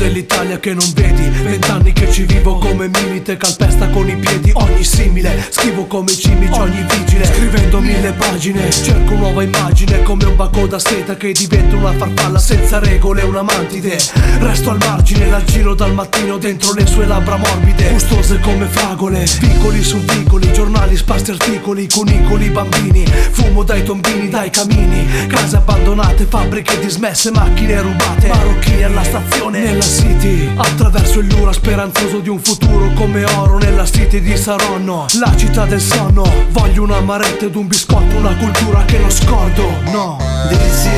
dell'Italia che non vedi. 20 anni che ci vivo come Milite, calpesta con i piedi ogni simile. Scrivo come i cimici ogni vigile, scrivendo 1000 pagine. Cerco nuova immagine come un baco da seta che diventa una farfalla senza regole, una mantide. Resto al margine, la giro dal mattino dentro le sue labbra morbide, gustose come fragole. Vicoli su vicoli, giornali, spasti articoli, cunicoli, bambini. Fumo dai tombini, dai camini, case abbandonate, fabbriche dismesse, macchine rubate, marocchini alla stazione, nella city. Attraverso il Lura speranzoso di un futuro come oro nella city di Saronno, la città del sonno. Voglio un amaretto ed un biscotto, una cultura che non scordo, no. This